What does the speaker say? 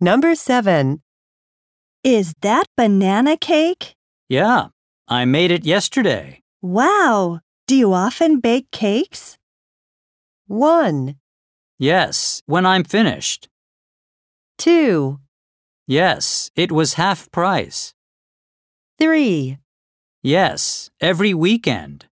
Number 7. Is that banana cake? Yeah, I made it yesterday. Wow! Do you often bake cakes? 1, Yes, when I'm finished. 2, Yes, it was half price. 3. Yes, every weekend.